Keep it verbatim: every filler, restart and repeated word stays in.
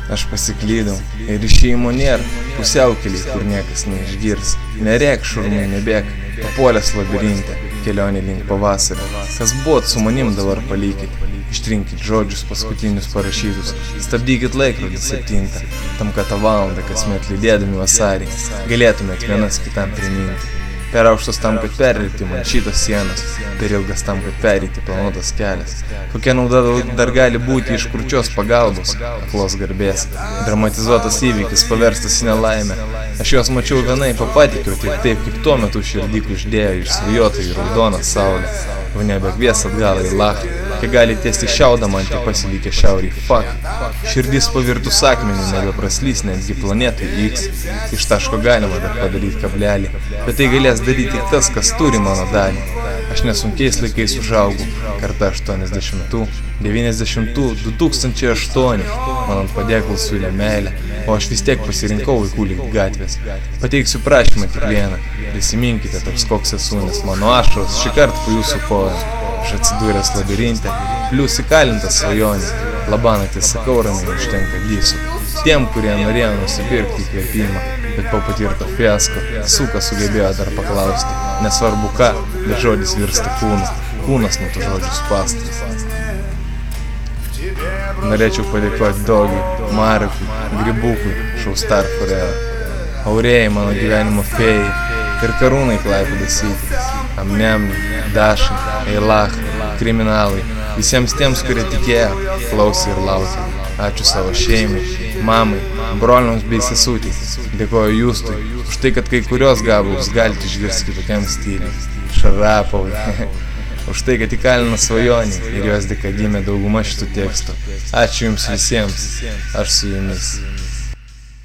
Aš pasiklydau ir išėjimo nėra, pusiaukelį, kur niekas neišgirs. Nerėk, šurmai, nebėk, papuolęs labirinte, kelionė link pavasario. Kas buvot su manim dabar palikit, ištrinkit žodžius paskutinius parašytus, stabdykit laikrodį septintą, tam kad tą valandą kasmet lydėdami vasarį galėtumėt vienas kitam priminti. Per aukštas tam, kad perlipti man šitos sienos, per ilgas tam, kad pereiti planuotas kelias. Kokia nauda dar gali būti iš kurčios pagalbos, aklos garbės, dramatizuotas įvykis paverstas į nelaimę. Aš juos mačiau vienai papatikiau, tik taip, kaip tuo metu širdį kuždėjo išsvajotą į raudoną saulę. O nebekvies atgal į lachą, kai gali tiesti šiaudą man tik pasilikė šiaurį. Fuck. Širdis pavirtus akmenį nebepraslys netgi planetai X. Iš taško galima dar padaryti kablelį, bet tai galės daryti tik tas, kas turi mano dalį. Aš nesunkiais laikais užaugau, karta aštuoniasdešimtų, devyniasdešimtų, du tūkstančiai aštuoni, man ant padėklų siūlė meilę, o aš vis tiek pasirinkau vaikų lyg gatvės. Pateiksiu prašymą tik vieną, prisiminkite toks koks esu, nes mano ašaros šį kartą po jūsų kojų. Aš atsidūręs labirinte, plius įkalintas svajonė, labanakti sakau ramiai užtenka gysų. Tiem, kurie norėjo nusipirkti įkvėpimą, bet po patirto fiasko, suka sugebėjo dar paklausti. Nesvarbu ką, bet žodis virsta kūnu, kūnas nuo to žodžių spasta. Norėčiau padėkoti Dogiui, Marikui, Grybukui, Šaustar Forever, Aurėjai mano gyvenimo fėjai ir Karūnai Klaipėdos City, Amnemni, Dašai, Eilachai, Kriminalai, visiems tiems, kurie tikėjo, klausė ir laukė. Ačiū savo šeimai, mamai, broliams bei sesutei. Dėkoju Justui už tai, kad kai kurios gabalus galite išgirsti kitokiam stiliui. Šarapovai. Už tai, kad įkalino svajonį ir jos dėka gimė dauguma šitų tekstų. Ačiū jums visiems. Aš su jumis.